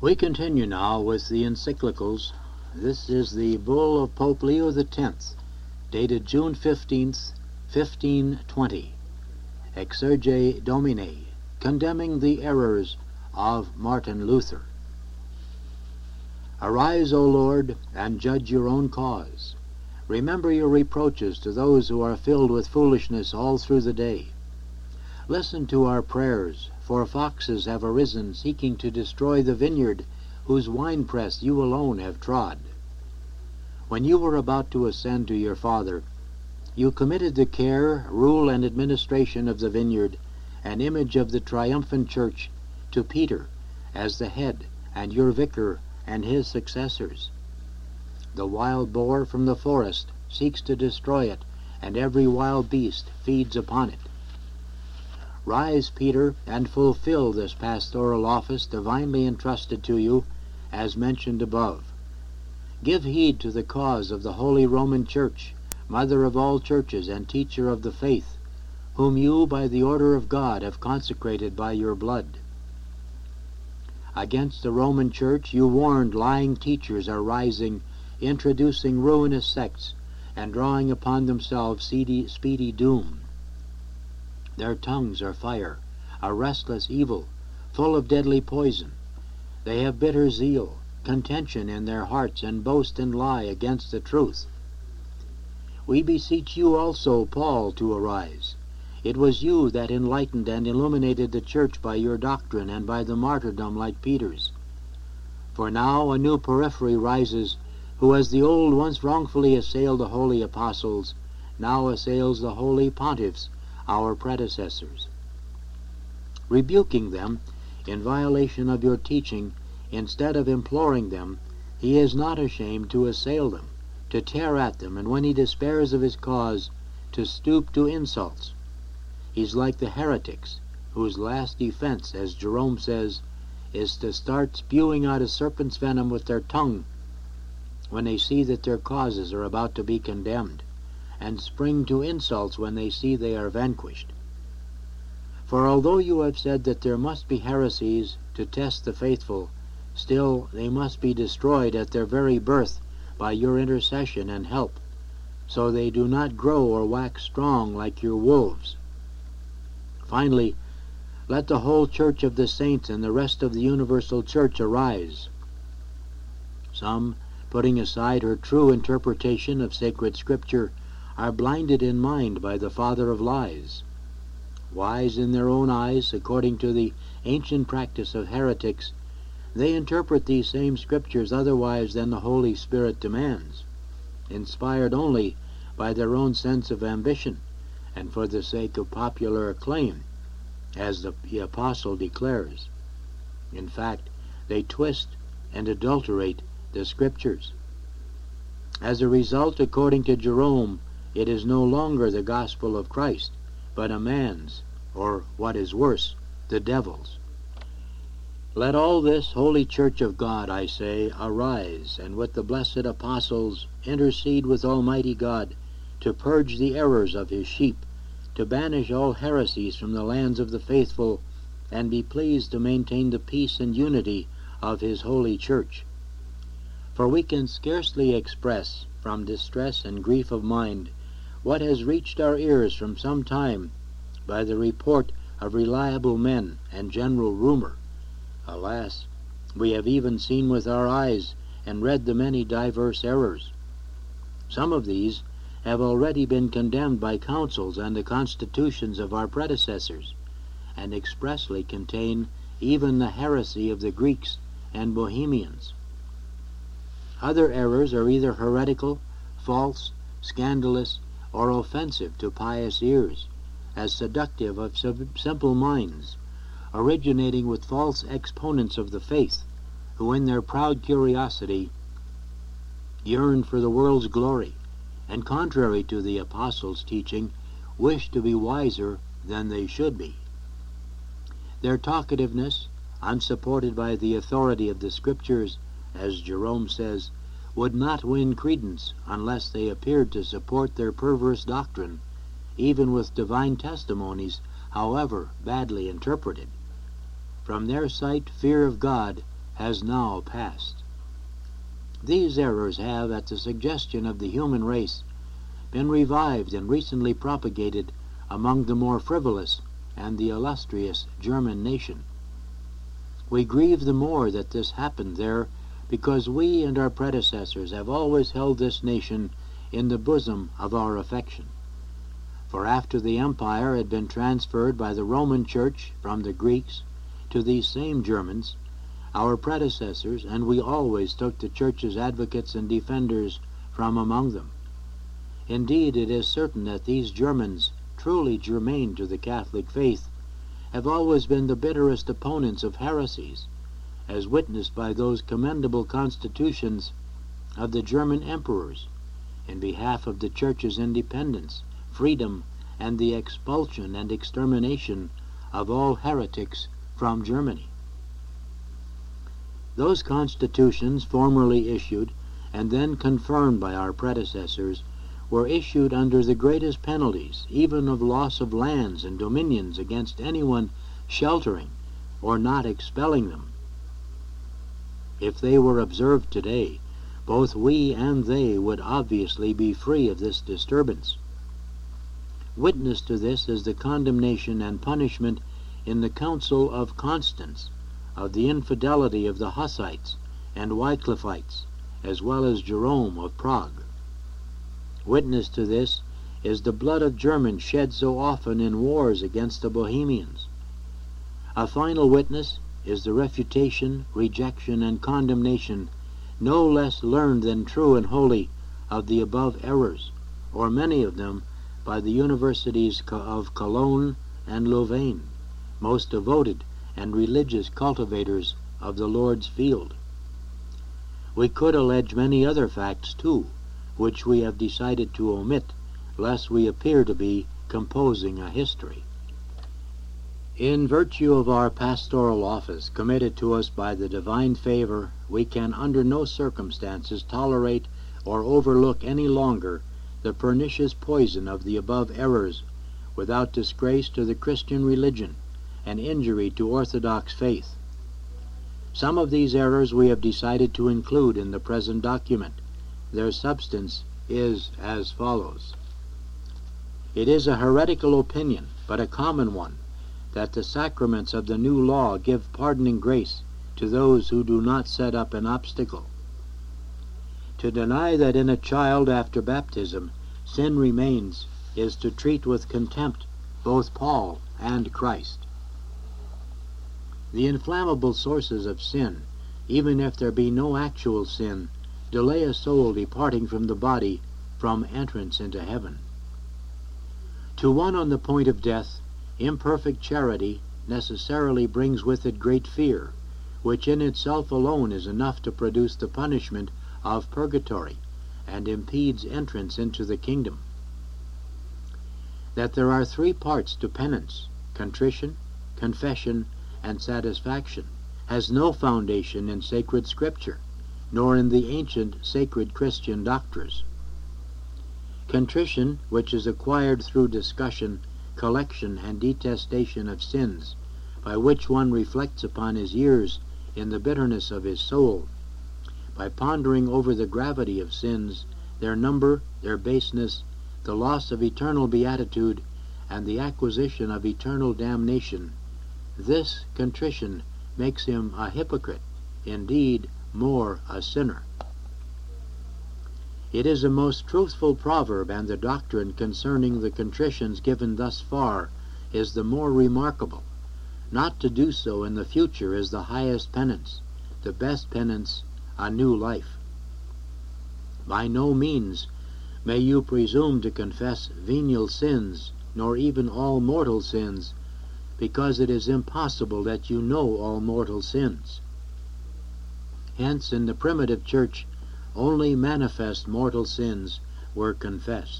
We continue now with the encyclicals. This is the bull of Pope Leo X, dated June 15th, 1520, Exsurge Domine, condemning the errors of Martin Luther. Arise, O Lord, and judge your own cause. Remember your reproaches to those who are filled with foolishness all through the day. Listen to our prayers, for foxes have arisen, seeking to destroy the vineyard whose winepress you alone have trod. When you were about to ascend to your Father, you committed the care, rule, and administration of the vineyard, an image of the triumphant church, to Peter as the head, and your vicar and his successors. The wild boar from the forest seeks to destroy it, and every wild beast feeds upon it. Rise, Peter, and fulfill this pastoral office divinely entrusted to you, as mentioned above. Give heed to the cause of the Holy Roman Church, mother of all churches and teacher of the faith, whom you by the order of God have consecrated by your blood. Against the Roman Church you warned lying teachers are rising, introducing ruinous sects, and drawing upon themselves speedy doom. Their tongues are fire, a restless evil, full of deadly poison. They have bitter zeal, contention in their hearts, and boast and lie against the truth. We beseech you also, Paul, to arise. It was you that enlightened and illuminated the church by your doctrine and by the martyrdom like Peter's. For now a new Porphyry rises, who as the old once wrongfully assailed the holy apostles, now assails the holy pontiffs, our predecessors. Rebuking them in violation of your teaching, instead of imploring them, he is not ashamed to assail them, to tear at them, and when he despairs of his cause, to stoop to insults. He's like the heretics, whose last defense, as Jerome says, is to start spewing out a serpent's venom with their tongue when they see that their causes are about to be condemned, and spring to insults when they see they are vanquished. For although you have said that there must be heresies to test the faithful, still they must be destroyed at their very birth by your intercession and help, so they do not grow or wax strong like your wolves. Finally, let the whole church of the saints and the rest of the universal church arise. Some, putting aside her true interpretation of sacred scripture, are blinded in mind by the father of lies. Wise in their own eyes, according to the ancient practice of heretics, they interpret these same scriptures otherwise than the Holy Spirit demands, inspired only by their own sense of ambition, and for the sake of popular acclaim, as the apostle declares. In fact, they twist and adulterate the scriptures. As a result, according to Jerome, it is no longer the gospel of Christ, but a man's, or what is worse, the devil's. Let all this holy church of God, I say, arise, and with the blessed apostles intercede with Almighty God to purge the errors of his sheep, to banish all heresies from the lands of the faithful, and be pleased to maintain the peace and unity of his holy church. For we can scarcely express, from distress and grief of mind, what has reached our ears from some time by the report of reliable men and general rumor. Alas, we have even seen with our eyes and read the many diverse errors. Some of these have already been condemned by councils and the constitutions of our predecessors, and expressly contain even the heresy of the Greeks and Bohemians. Other errors are either heretical, false, scandalous, or offensive to pious ears, as seductive of simple minds, originating with false exponents of the faith, who in their proud curiosity yearn for the world's glory, and contrary to the apostles' teaching, wish to be wiser than they should be. Their talkativeness, unsupported by the authority of the Scriptures, as Jerome says, would not win credence unless they appeared to support their perverse doctrine, even with divine testimonies, however badly interpreted. From their sight, fear of God has now passed. These errors have, at the suggestion of the human race, been revived and recently propagated among the more frivolous and the illustrious German nation. We grieve the more that this happened there, because we and our predecessors have always held this nation in the bosom of our affection. For after the empire had been transferred by the Roman Church from the Greeks to these same Germans, our predecessors and we always took the Church's advocates and defenders from among them. Indeed, it is certain that these Germans, truly germane to the Catholic faith, have always been the bitterest opponents of heresies, as witnessed by those commendable constitutions of the German emperors in behalf of the Church's independence, freedom, and the expulsion and extermination of all heretics from Germany. Those constitutions, formerly issued and then confirmed by our predecessors, were issued under the greatest penalties, even of loss of lands and dominions against anyone sheltering or not expelling them. If they were observed today, both we and they would obviously be free of this disturbance. Witness to this is the condemnation and punishment in the Council of Constance of the infidelity of the Hussites and Wycliffites, as well as Jerome of Prague. Witness to this is the blood of Germans shed so often in wars against the Bohemians. A final witness is the refutation, rejection, and condemnation, no less learned than true and holy, of the above errors, or many of them, by the universities of Cologne and Louvain, most devoted and religious cultivators of the Lord's field. We could allege many other facts, too, which we have decided to omit, lest we appear to be composing a history. In virtue of our pastoral office committed to us by the divine favor, we can under no circumstances tolerate or overlook any longer the pernicious poison of the above errors, without disgrace to the Christian religion and injury to orthodox faith. Some of these errors we have decided to include in the present document. Their substance is as follows. It is a heretical opinion, but a common one, that the sacraments of the new law give pardoning grace to those who do not set up an obstacle. To deny that in a child after baptism sin remains is to treat with contempt both Paul and Christ. The inflammable sources of sin, even if there be no actual sin, delay a soul departing from the body from entrance into heaven. To one on the point of death, imperfect charity necessarily brings with it great fear, which in itself alone is enough to produce the punishment of purgatory, and impedes entrance into the kingdom. That there are three parts to penance, contrition, confession, and satisfaction, has no foundation in sacred Scripture, nor in the ancient sacred Christian doctrines. Contrition, which is acquired through discussion, collection, and detestation of sins, by which one reflects upon his years in the bitterness of his soul, by pondering over the gravity of sins, their number, their baseness, the loss of eternal beatitude, and the acquisition of eternal damnation. This contrition makes him a hypocrite, indeed more a sinner. It is a most truthful proverb, and the doctrine concerning the contritions given thus far is the more remarkable. Not to do so in the future is the highest penance, the best penance, a new life. By no means may you presume to confess venial sins, nor even all mortal sins, because it is impossible that you know all mortal sins. Hence, in the primitive church, only manifest mortal sins were confessed.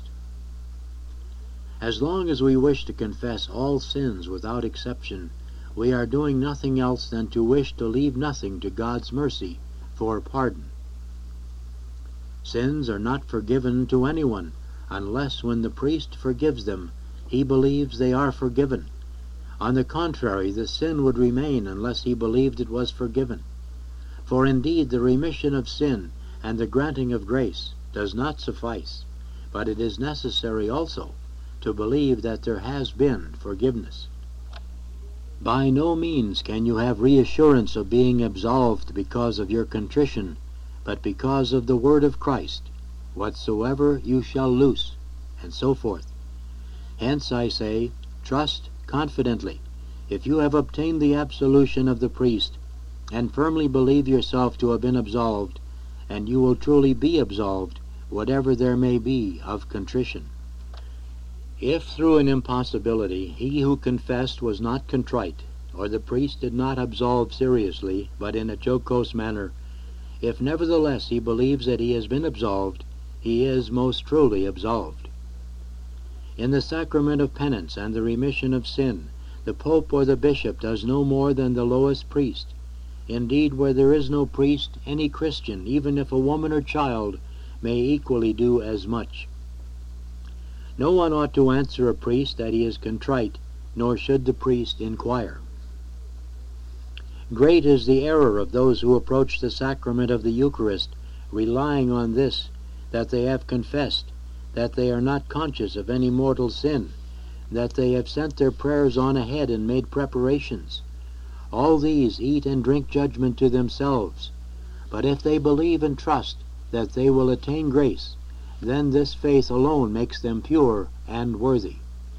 As long as we wish to confess all sins without exception, we are doing nothing else than to wish to leave nothing to God's mercy for pardon. Sins are not forgiven to anyone unless when the priest forgives them, he believes they are forgiven. On the contrary, the sin would remain unless he believed it was forgiven. For indeed the remission of sin and the granting of grace does not suffice, but it is necessary also to believe that there has been forgiveness. By no means can you have reassurance of being absolved because of your contrition, but because of the word of Christ, whatsoever you shall loose, and so forth. Hence I say, trust confidently. If you have obtained the absolution of the priest, and firmly believe yourself to have been absolved, and you will truly be absolved, whatever there may be of contrition. If through an impossibility he who confessed was not contrite, or the priest did not absolve seriously, but in a jocose manner, if nevertheless he believes that he has been absolved, he is most truly absolved. In the sacrament of penance and the remission of sin, the Pope or the Bishop does no more than the lowest priest. Indeed, where there is no priest, any Christian, even if a woman or child, may equally do as much. No one ought to answer a priest that he is contrite, nor should the priest inquire. Great is the error of those who approach the sacrament of the Eucharist, relying on this, that they have confessed, that they are not conscious of any mortal sin, that they have sent their prayers on ahead and made preparations. All these eat and drink judgment to themselves. But if they believe and trust that they will attain grace, then this faith alone makes them pure and worthy.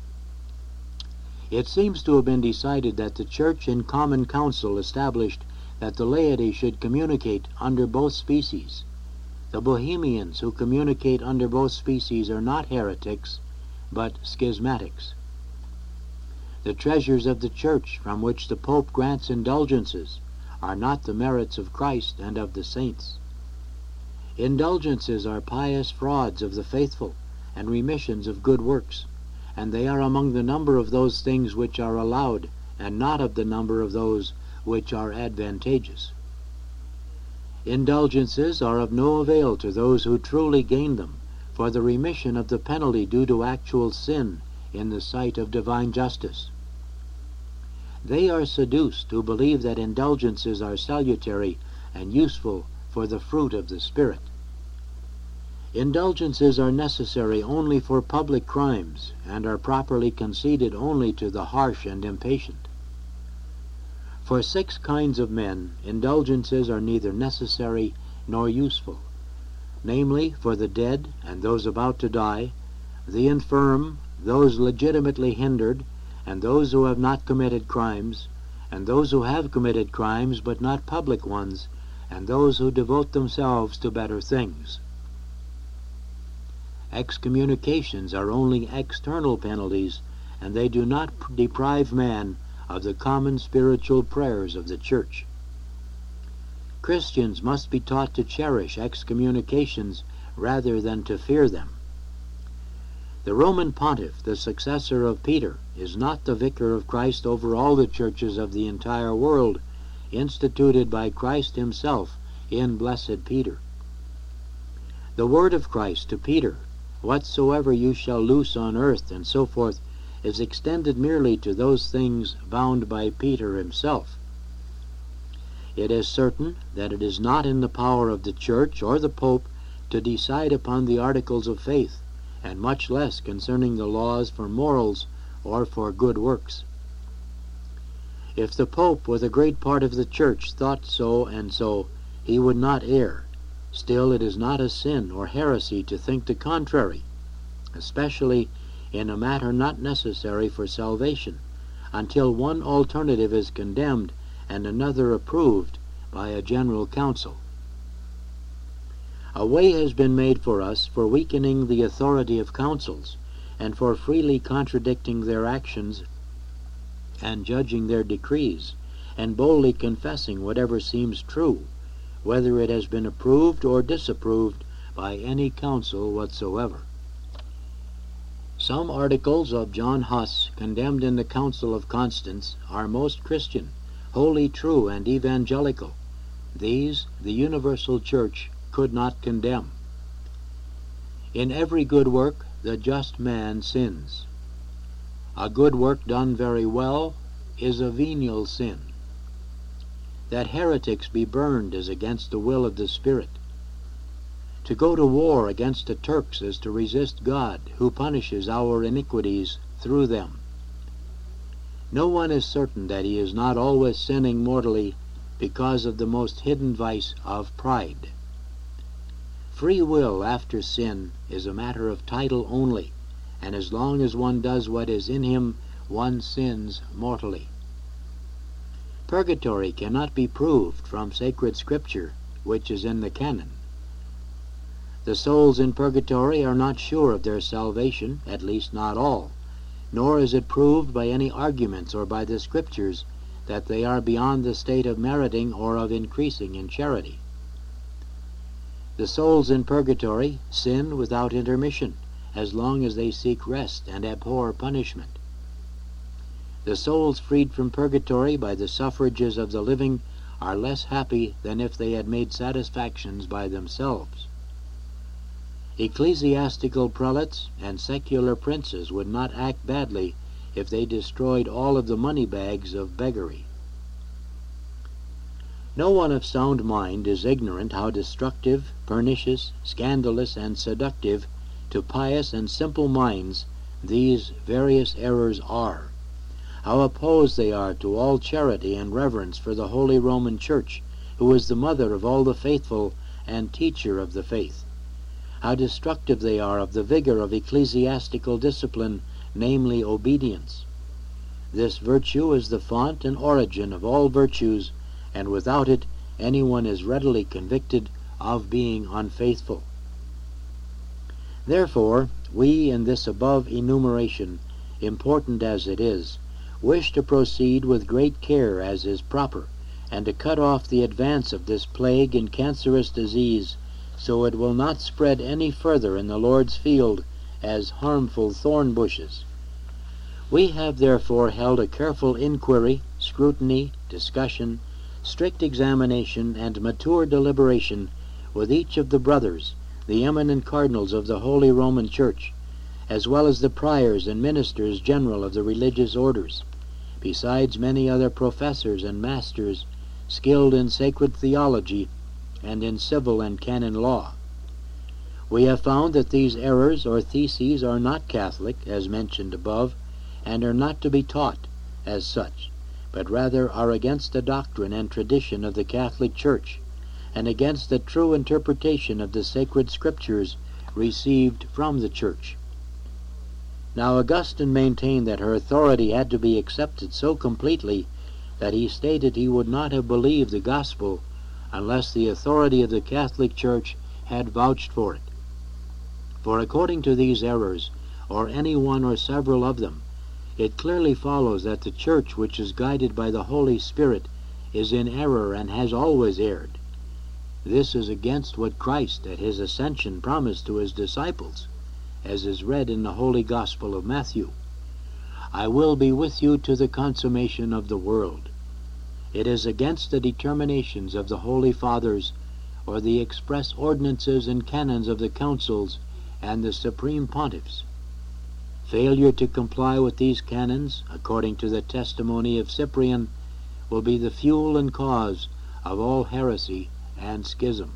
It seems to have been decided that the Church in common council established that the laity should communicate under both species. The Bohemians who communicate under both species are not heretics, but schismatics. The treasures of the Church from which the Pope grants indulgences are not the merits of Christ and of the saints. Indulgences are pious frauds of the faithful and remissions of good works, and they are among the number of those things which are allowed, and not of the number of those which are advantageous. Indulgences are of no avail to those who truly gain them, for the remission of the penalty due to actual sin in the sight of divine justice. They are seduced who believe that indulgences are salutary and useful for the fruit of the Spirit. Indulgences are necessary only for public crimes, and are properly conceded only to the harsh and impatient. For 6 kinds of men, indulgences are neither necessary nor useful, namely, for the dead and those about to die, the infirm, those legitimately hindered, and those who have not committed crimes, and those who have committed crimes but not public ones, and those who devote themselves to better things. Excommunications are only external penalties, and they do not deprive man of the common spiritual prayers of the Church. Christians must be taught to cherish excommunications rather than to fear them. The Roman Pontiff, the successor of Peter, is not the vicar of Christ over all the churches of the entire world, instituted by Christ himself in Blessed Peter. The word of Christ to Peter, whatsoever you shall loose on earth, and so forth, is extended merely to those things bound by Peter himself. It is certain that it is not in the power of the Church or the Pope to decide upon the articles of faith, and much less concerning the laws for morals or for good works. If the Pope with a great part of the Church thought so and so, he would not err. Still, it is not a sin or heresy to think the contrary, especially in a matter not necessary for salvation, until one alternative is condemned and another approved by a general council. A way has been made for us for weakening the authority of councils, and for freely contradicting their actions and judging their decrees, and boldly confessing whatever seems true, whether it has been approved or disapproved by any council whatsoever. Some articles of John Huss, condemned in the Council of Constance, are most Christian, wholly true, and evangelical. These the universal Church could not condemn. In every good work the just man sins. A good work done very well is a venial sin. That heretics be burned is against the will of the Spirit. To go to war against the Turks is to resist God, who punishes our iniquities through them. No one is certain that he is not always sinning mortally because of the most hidden vice of pride. Free will after sin is a matter of title only, and as long as one does what is in him, one sins mortally. Purgatory cannot be proved from sacred scripture, which is in the canon. The souls in purgatory are not sure of their salvation, at least not all, nor is it proved by any arguments or by the scriptures that they are beyond the state of meriting or of increasing in charity. The souls in purgatory sin without intermission, as long as they seek rest and abhor punishment. The souls freed from purgatory by the suffrages of the living are less happy than if they had made satisfactions by themselves. Ecclesiastical prelates and secular princes would not act badly if they destroyed all of the money bags of beggary. No one of sound mind is ignorant how destructive, pernicious, scandalous, and seductive to pious and simple minds these various errors are, how opposed they are to all charity and reverence for the Holy Roman Church, who is the mother of all the faithful and teacher of the faith, how destructive they are of the vigor of ecclesiastical discipline, namely obedience. This virtue is the font and origin of all virtues, and without it anyone is readily convicted of being unfaithful. Therefore, we in this above enumeration, important as it is, wish to proceed with great care as is proper, and to cut off the advance of this plague and cancerous disease, so it will not spread any further in the Lord's field as harmful thorn bushes. We have therefore held a careful inquiry, scrutiny, discussion, strict examination, and mature deliberation with each of the brothers, the eminent cardinals of the Holy Roman Church, as well as the priors and ministers general of the religious orders, besides many other professors and masters skilled in sacred theology and in civil and canon law. We have found that these errors or theses are not Catholic, as mentioned above, and are not to be taught as such, but rather are against the doctrine and tradition of the Catholic Church, and against the true interpretation of the sacred scriptures received from the Church. Now Augustine maintained that her authority had to be accepted so completely that he stated he would not have believed the gospel unless the authority of the Catholic Church had vouched for it. For according to these errors, or any one or several of them, it clearly follows that the Church which is guided by the Holy Spirit is in error and has always erred. This is against what Christ at his ascension promised to his disciples, as is read in the Holy Gospel of Matthew. I will be with you to the consummation of the world. It is against the determinations of the Holy Fathers, or the express ordinances and canons of the councils and the supreme pontiffs. Failure to comply with these canons, according to the testimony of Cyprian, will be the fuel and cause of all heresy and schism.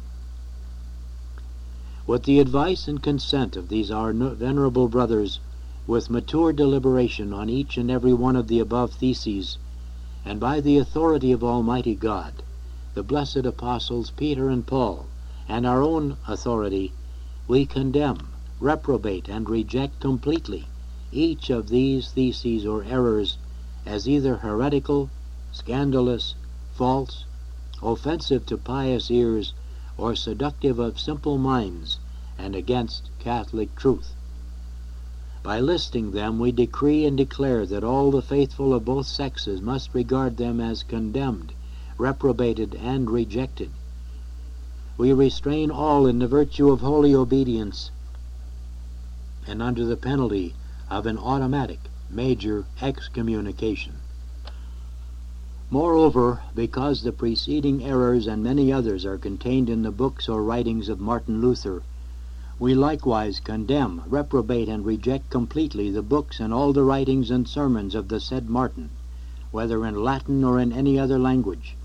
With the advice and consent of these our venerable brothers, with mature deliberation on each and every one of the above theses, and by the authority of Almighty God, the blessed apostles Peter and Paul, and our own authority, we condemn, reprobate, and reject completely each of these theses or errors as either heretical, scandalous, false, offensive to pious ears, or seductive of simple minds, and against Catholic truth. By listing them, we decree and declare that all the faithful of both sexes must regard them as condemned, reprobated, and rejected. We restrain all in the virtue of holy obedience, and under the penalty of an automatic major excommunication. Moreover, because the preceding errors and many others are contained in the books or writings of Martin Luther, we likewise condemn, reprobate, and reject completely the books and all the writings and sermons of the said Martin, whether in Latin or in any other language,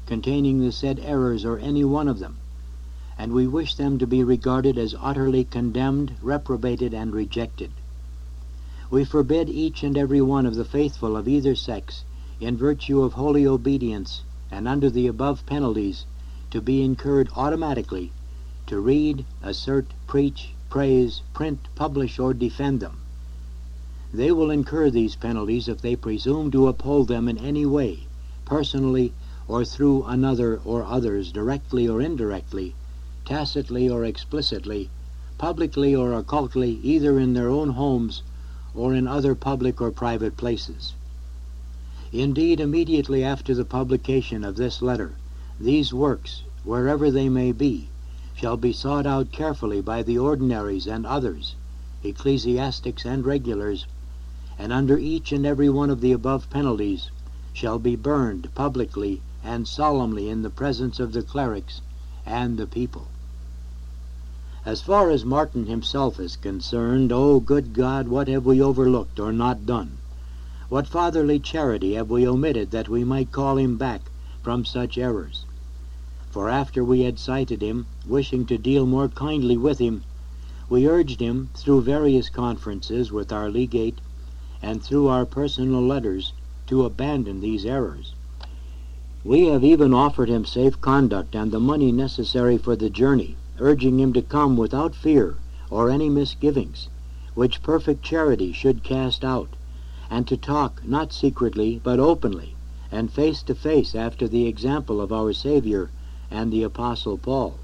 containing the said errors or any one of them, and we wish them to be regarded as utterly condemned, reprobated, and rejected. We forbid each and every one of the faithful of either sex, in virtue of holy obedience and under the above penalties, to be incurred automatically, to read, assert, preach, praise, print, publish, or defend them. They will incur these penalties if they presume to uphold them in any way, personally or through another or others, directly or indirectly, tacitly or explicitly, publicly or occultly, either in their own homes or in other public or private places. Indeed, immediately after the publication of this letter, these works, wherever they may be, shall be sought out carefully by the ordinaries and others, ecclesiastics and regulars, and under each and every one of the above penalties shall be burned publicly and solemnly in the presence of the clerics and the people. As far as Martin himself is concerned, O good God, what have we overlooked or not done? What fatherly charity have we omitted that we might call him back from such errors? For after we had cited him, wishing to deal more kindly with him, we urged him, through various conferences with our legate and through our personal letters, to abandon these errors. We have even offered him safe conduct and the money necessary for the journey, urging him to come without fear or any misgivings, which perfect charity should cast out, and to talk not secretly but openly and face to face after the example of our Savior and the Apostle Paul.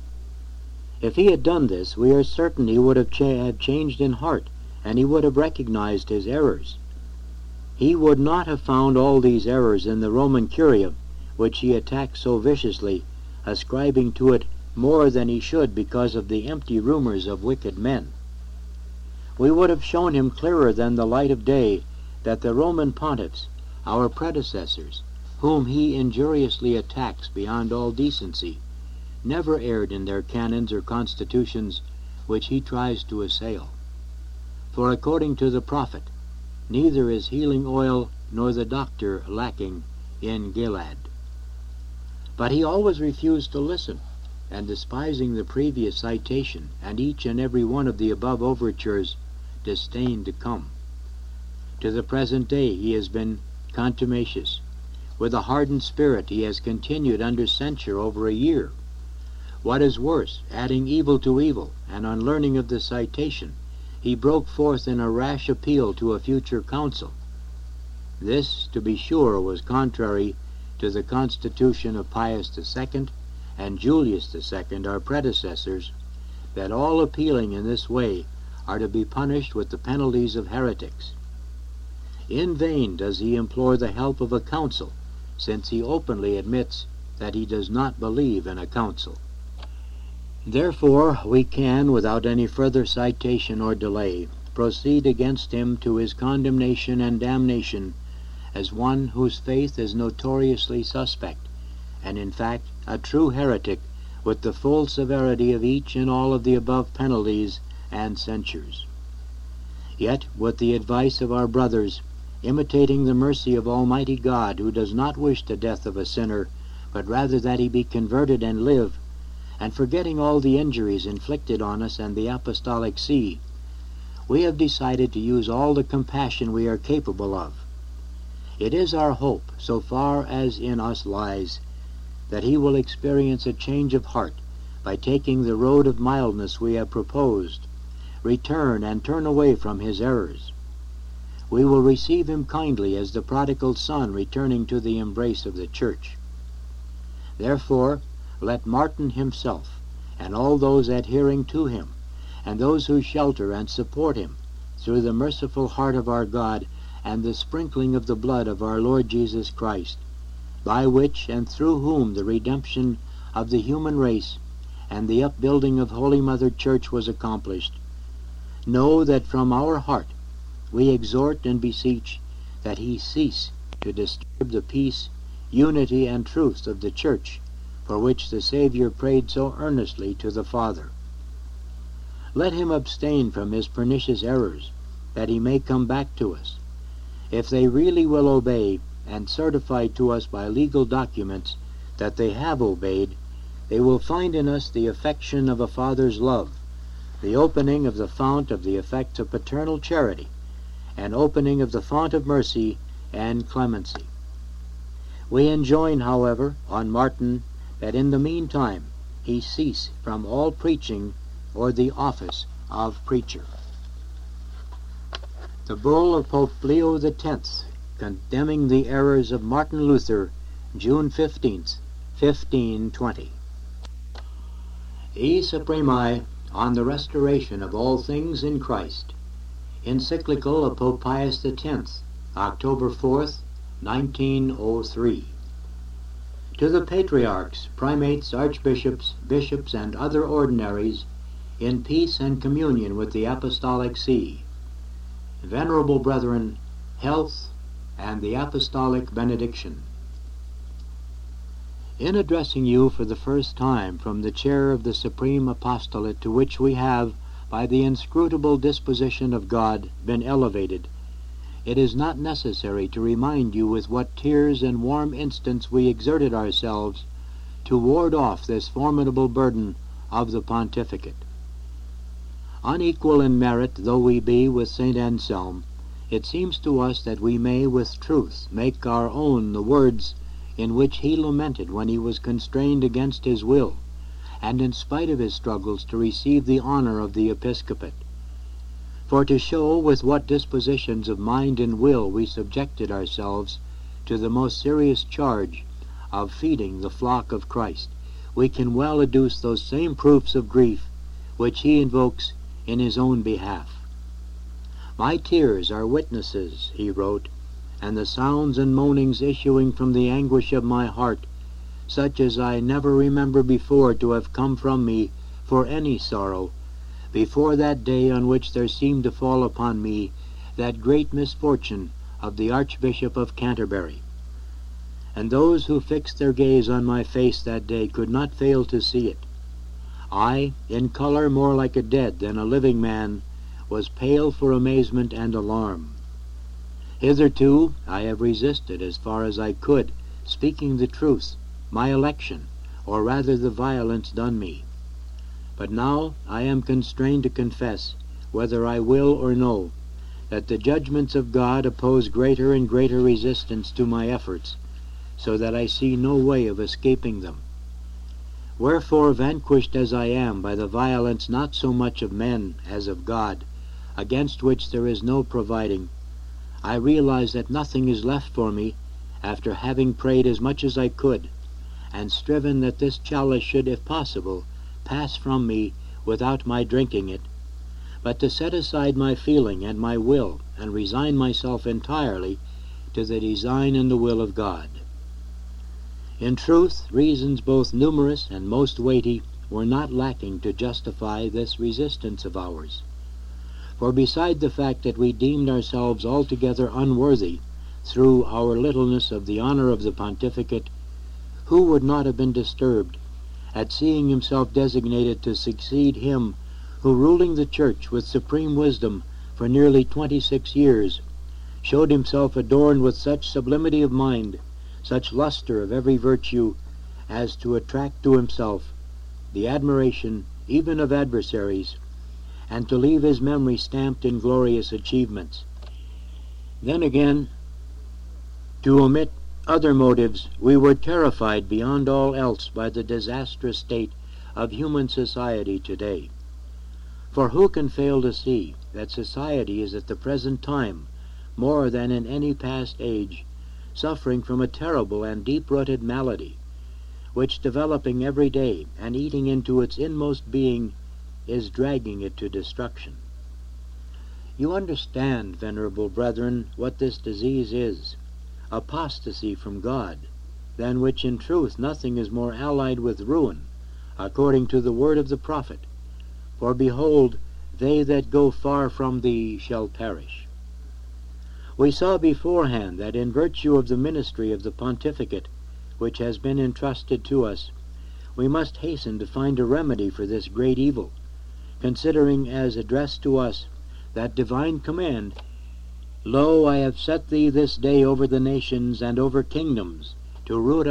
If he had done this, we are certain he would have changed in heart, and he would have recognized his errors. He would not have found all these errors in the Roman Curia, which he attacked so viciously, ascribing to it more than he should because of the empty rumors of wicked men. We would have shown him clearer than the light of day that the Roman pontiffs, our predecessors, whom he injuriously attacks beyond all decency, never erred in their canons or constitutions which he tries to assail. For according to the prophet, neither is healing oil nor the doctor lacking in Gilead. But he always refused to listen, and despising the previous citation and each and every one of the above overtures, disdained to come. To the present day he has been contumacious. With a hardened spirit he has continued under censure over a year. What is worse, adding evil to evil, and on learning of the citation, he broke forth in a rash appeal to a future council. This, to be sure, was contrary to the constitution of Pius II and Julius II, our predecessors, that all appealing in this way are to be punished with the penalties of heretics. In vain does he implore the help of a council, since he openly admits that he does not believe in a council. Therefore we can, without any further citation or delay, proceed against him to his condemnation and damnation as one whose faith is notoriously suspect, and in fact a true heretic, with the full severity of each and all of the above penalties and censures. Yet, with the advice of our brothers, imitating the mercy of Almighty God, who does not wish the death of a sinner, but rather that he be converted and live, and forgetting all the injuries inflicted on us and the Apostolic See, we have decided to use all the compassion we are capable of. It is our hope, so far as in us lies, that he will experience a change of heart by taking the road of mildness we have proposed, return and turn away from his errors. We will receive him kindly as the prodigal son returning to the embrace of the Church. Therefore, let Martin himself, and all those adhering to him, and those who shelter and support him, through the merciful heart of our God and the sprinkling of the blood of our Lord Jesus Christ, by which and through whom the redemption of the human race and the upbuilding of Holy Mother Church was accomplished, know that from our heart we exhort and beseech that he cease to disturb the peace, unity, and truth of the Church, for which the Savior prayed so earnestly to the Father. Let him abstain from his pernicious errors, that he may come back to us. If they really will obey, and certify to us by legal documents that they have obeyed, they will find in us the affection of a father's love, the opening of the fount of the effects of paternal charity, and opening of the fount of mercy and clemency. We enjoin, however, on Martin that in the meantime he cease from all preaching or the office of preacher. The bull of Pope Leo X, condemning the errors of Martin Luther, June 15th, 1520. E Supremi on the restoration of all things in Christ. Encyclical of Pope Pius X, October 4th, 1903. To the patriarchs, primates, archbishops, bishops, and other ordinaries, in peace and communion with the Apostolic See, venerable brethren, health and the apostolic benediction. In addressing you for the first time from the chair of the Supreme Apostolate to which we have, by the inscrutable disposition of God, been elevated, it is not necessary to remind you with what tears and warm instance we exerted ourselves to ward off this formidable burden of the pontificate. Unequal in merit though we be with St. Anselm, it seems to us that we may with truth make our own the words in which he lamented when he was constrained against his will, and in spite of his struggles, to receive the honor of the episcopate. For to show with what dispositions of mind and will we subjected ourselves to the most serious charge of feeding the flock of Christ, we can well adduce those same proofs of grief which he invokes in his own behalf. My tears are witnesses, he wrote, and the sounds and moanings issuing from the anguish of my heart, such as I never remember before to have come from me for any sorrow, before that day on which there seemed to fall upon me that great misfortune of the Archbishop of Canterbury. And those who fixed their gaze on my face that day could not fail to see it. I, in color more like a dead than a living man, was pale for amazement and alarm. Hitherto I have resisted as far as I could, speaking the truth, my election, or rather the violence done me. But now I am constrained to confess, whether I will or no, that the judgments of God oppose greater and greater resistance to my efforts, so that I see no way of escaping them. Wherefore, vanquished as I am by the violence not so much of men as of God, against which there is no providing, I realize that nothing is left for me, after having prayed as much as I could, and striven that this chalice should, if possible, pass from me without my drinking it, but to set aside my feeling and my will, and resign myself entirely to the design and the will of God. In truth, reasons both numerous and most weighty were not lacking to justify this resistance of ours. For beside the fact that we deemed ourselves altogether unworthy, through our littleness, of the honor of the pontificate, who would not have been disturbed at seeing himself designated to succeed him who, ruling the Church with supreme wisdom for nearly 26 years, showed himself adorned with such sublimity of mind, such luster of every virtue, as to attract to himself the admiration even of adversaries, and to leave his memory stamped in glorious achievements. Then again, to omit other motives, we were terrified beyond all else by the disastrous state of human society today. For who can fail to see that society is at the present time, more than in any past age, suffering from a terrible and deep-rooted malady, which, developing every day and eating into its inmost being, is dragging it to destruction? You understand, venerable brethren, what this disease is, apostasy from God, than which in truth nothing is more allied with ruin, according to the word of the prophet, for behold, they that go far from thee shall perish. We saw beforehand that in virtue of the ministry of the pontificate, which has been entrusted to us, we must hasten to find a remedy for this great evil, considering as addressed to us that divine command, Lo, I have set thee this day over the nations and over kingdoms, to root up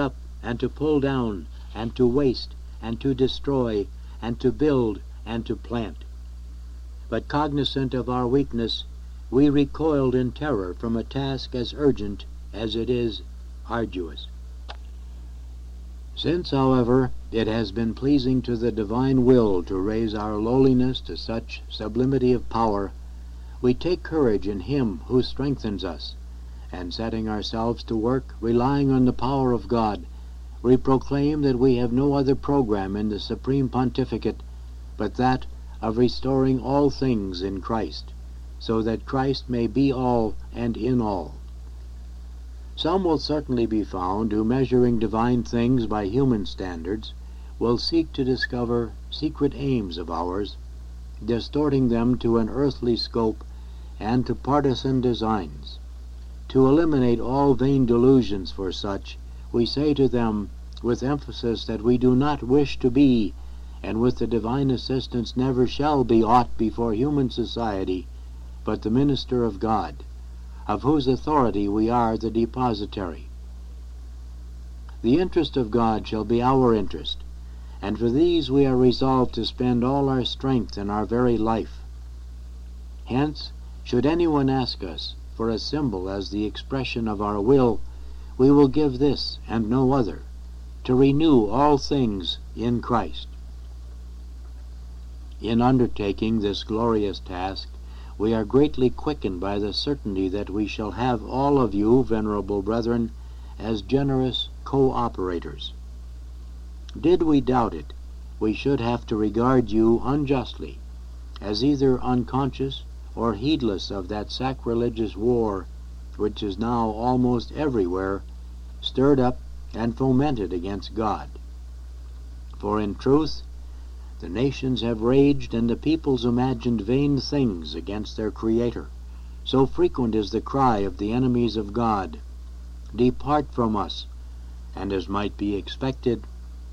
and to pull down, and to waste, and to destroy, and to build, and to plant. But cognizant of our weakness, we recoiled in terror from a task as urgent as it is arduous. Since, however, it has been pleasing to the divine will to raise our lowliness to such sublimity of power, we take courage in Him who strengthens us, and setting ourselves to work, relying on the power of God, we proclaim that we have no other program in the Supreme Pontificate but that of restoring all things in Christ, so that Christ may be all and in all. Some will certainly be found who, measuring divine things by human standards, will seek to discover secret aims of ours, distorting them to an earthly scope and to partisan designs. To eliminate all vain delusions for such, we say to them with emphasis that we do not wish to be, and with the divine assistance never shall be, aught before human society but the minister of God, of whose authority we are the depositary. The interest of God shall be our interest, and for these we are resolved to spend all our strength and our very life. Hence, should anyone ask us for a symbol as the expression of our will, we will give this and no other, to renew all things in Christ. In undertaking this glorious task, we are greatly quickened by the certainty that we shall have all of you, venerable brethren, as generous co-operators. Did we doubt it, we should have to regard you unjustly, as either unconscious or heedless of that sacrilegious war which is now almost everywhere stirred up and fomented against God. For in truth, the nations have raged and the peoples imagined vain things against their Creator. So frequent is the cry of the enemies of God, "Depart from us," and as might be expected,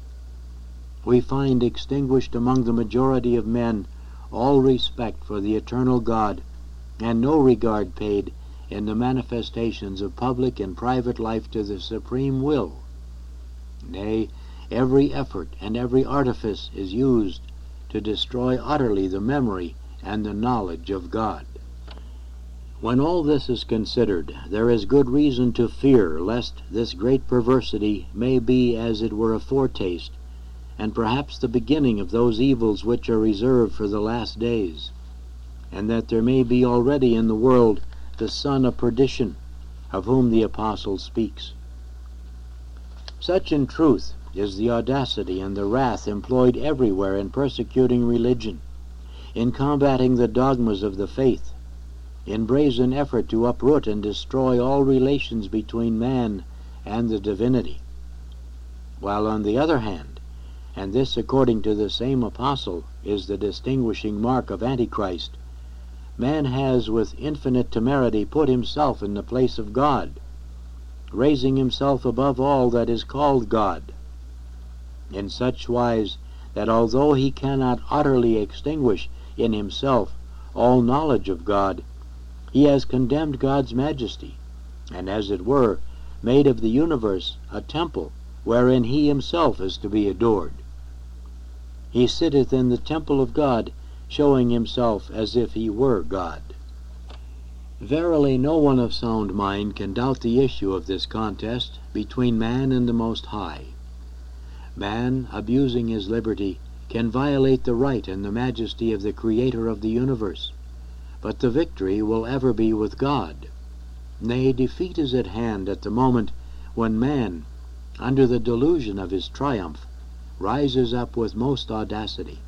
we find extinguished among the majority of men all respect for the eternal God, and no regard paid in the manifestations of public and private life to the supreme will. Nay, every effort and every artifice is used to destroy utterly the memory and the knowledge of God. When all this is considered, there is good reason to fear lest this great perversity may be as it were a foretaste, and perhaps the beginning of those evils which are reserved for the last days, and that there may be already in the world the son of perdition, of whom the apostle speaks. Such in truth is the audacity and the wrath employed everywhere in persecuting religion, in combating the dogmas of the faith, in brazen effort to uproot and destroy all relations between man and the divinity. While on the other hand, and this according to the same apostle is the distinguishing mark of Antichrist, man has with infinite temerity put himself in the place of God, raising himself above all that is called God, in such wise that although he cannot utterly extinguish in himself all knowledge of God, he has condemned God's majesty, and as it were, made of the universe a temple wherein he himself is to be adored. He sitteth in the temple of God, showing himself as if he were God. Verily no one of sound mind can doubt the issue of this contest between man and the Most High. Man, abusing his liberty, can violate the right and the majesty of the Creator of the universe, but the victory will ever be with God. Nay, defeat is at hand at the moment when man, under the delusion of his triumph, rises up with most audacity.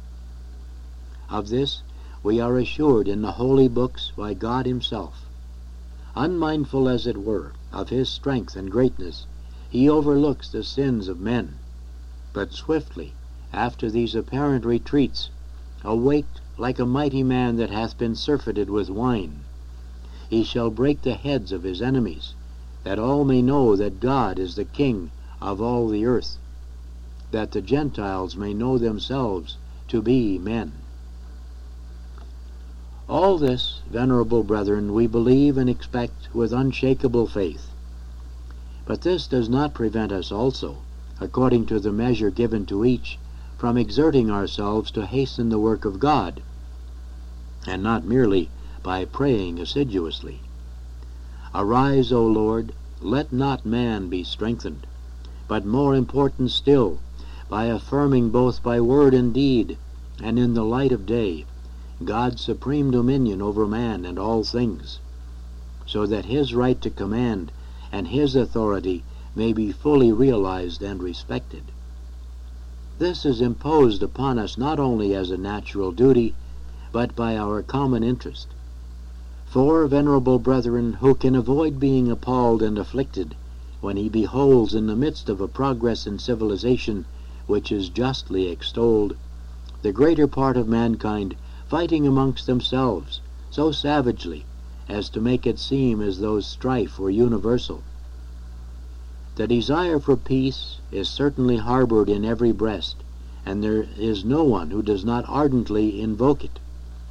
Of this we are assured in the holy books by God himself. Unmindful, as it were, of his strength and greatness, he overlooks the sins of men, but swiftly, after these apparent retreats, awaked like a mighty man that hath been surfeited with wine, he shall break the heads of his enemies, that all may know that God is the King of all the earth, that the Gentiles may know themselves to be men. All this, venerable brethren, we believe and expect with unshakable faith. But this does not prevent us also according to the measure given to each, from exerting ourselves to hasten the work of God, and not merely by praying assiduously. Arise, O Lord, let not man be strengthened, but more important still, by affirming both by word and deed, and in the light of day, God's supreme dominion over man and all things, so that his right to command and his authority may be fully realized and respected. This is imposed upon us not only as a natural duty, but by our common interest. For, venerable brethren, who can avoid being appalled and afflicted when he beholds in the midst of a progress in civilization which is justly extolled, the greater part of mankind fighting amongst themselves so savagely as to make it seem as though strife were universal? The desire for peace is certainly harbored in every breast, and there is no one who does not ardently invoke it.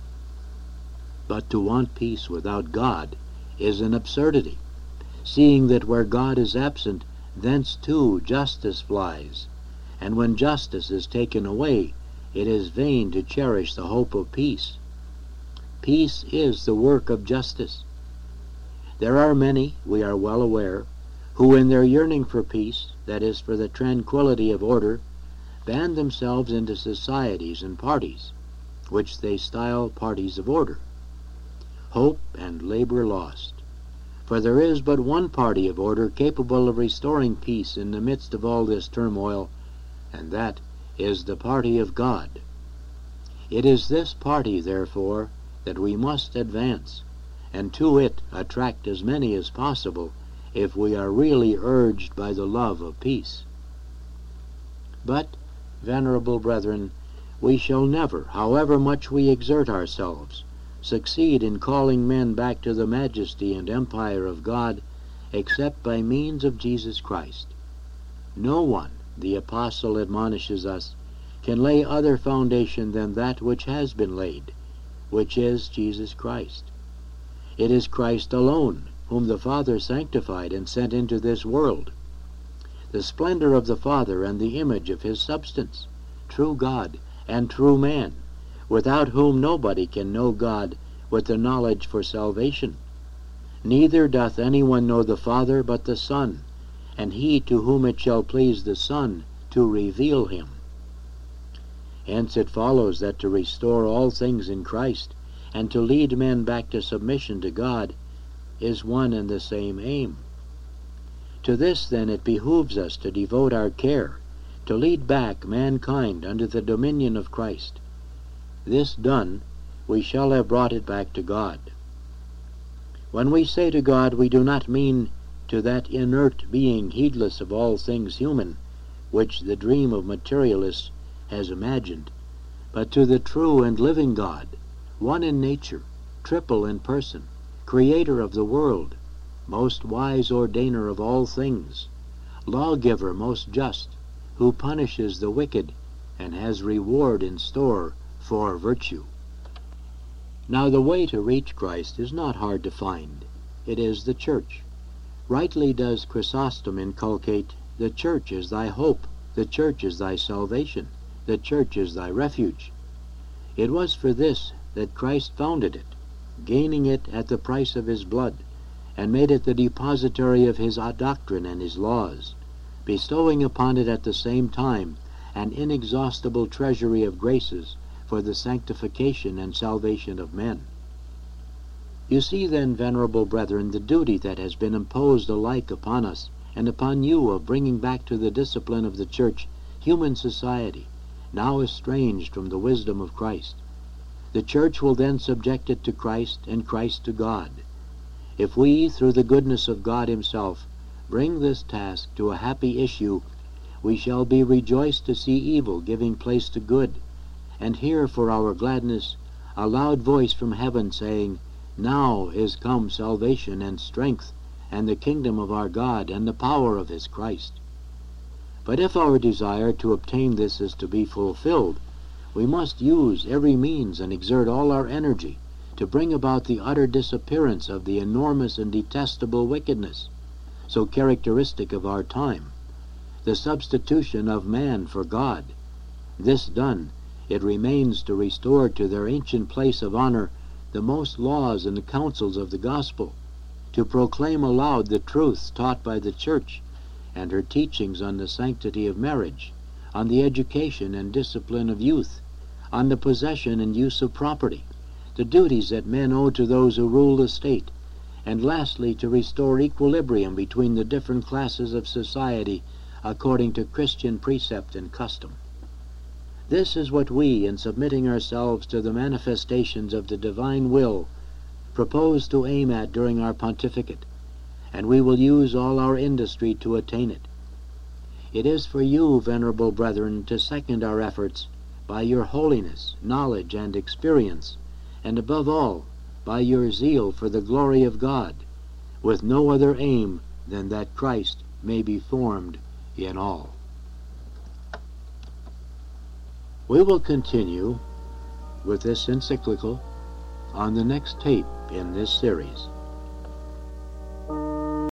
But to want peace without God is an absurdity, seeing that where God is absent, thence too justice flies, and when justice is taken away, it is vain to cherish the hope of peace. Peace is the work of justice. There are many, we are well aware, who in their yearning for peace, that is, for the tranquility of order, band themselves into societies and parties, which they style parties of order. Hope and labor lost. For there is but one party of order capable of restoring peace in the midst of all this turmoil, and that is the party of God. It is this party, therefore, that we must advance, and to it attract as many as possible, if we are really urged by the love of peace. But, venerable brethren, we shall never, however much we exert ourselves, succeed in calling men back to the majesty and empire of God, except by means of Jesus Christ. No one, the apostle admonishes us, can lay other foundation than that which has been laid, which is Jesus Christ. It is Christ alone, whom the Father sanctified and sent into this world, the splendor of the Father and the image of his substance, true God and true man, without whom nobody can know God with the knowledge for salvation. Neither doth anyone know the Father but the Son, and he to whom it shall please the Son to reveal him. Hence it follows that to restore all things in Christ, and to lead men back to submission to God, is one and the same aim. To this, then, it behooves us to devote our care, to lead back mankind under the dominion of Christ. This done, we shall have brought it back to God. When we say to God, we do not mean to that inert being heedless of all things human, which the dream of materialists has imagined, but to the true and living God, one in nature, triple in person, creator of the world, most wise ordainer of all things, lawgiver most just, who punishes the wicked and has reward in store for virtue. Now the way to reach Christ is not hard to find. It is the church. Rightly does Chrysostom inculcate, the church is thy hope, the church is thy salvation, the church is thy refuge. It was for this that Christ founded it, gaining it at the price of his blood, and made it the depository of his doctrine and his laws, bestowing upon it at the same time an inexhaustible treasury of graces for the sanctification and salvation of men. You see then, venerable brethren, the duty that has been imposed alike upon us and upon you of bringing back to the discipline of the Church human society, now estranged from the wisdom of Christ. The Church will then subject it to Christ, and Christ to God. If we, through the goodness of God himself, bring this task to a happy issue, we shall be rejoiced to see evil giving place to good, and hear for our gladness a loud voice from heaven saying, Now is come salvation and strength, and the kingdom of our God, and the power of his Christ. But if our desire to obtain this is to be fulfilled, we must use every means and exert all our energy to bring about the utter disappearance of the enormous and detestable wickedness, so characteristic of our time, the substitution of man for God. This done, it remains to restore to their ancient place of honor the most laws and counsels of the gospel, to proclaim aloud the truths taught by the Church and her teachings on the sanctity of marriage, on the education and discipline of youth, on the possession and use of property, the duties that men owe to those who rule the state, and lastly to restore equilibrium between the different classes of society according to Christian precept and custom. This is what we, in submitting ourselves to the manifestations of the divine will, propose to aim at during our pontificate, and we will use all our industry to attain it. It is for you, venerable brethren, to second our efforts by your holiness, knowledge, and experience, and above all, by your zeal for the glory of God, with no other aim than that Christ may be formed in all. We will continue with this encyclical on the next tape in this series.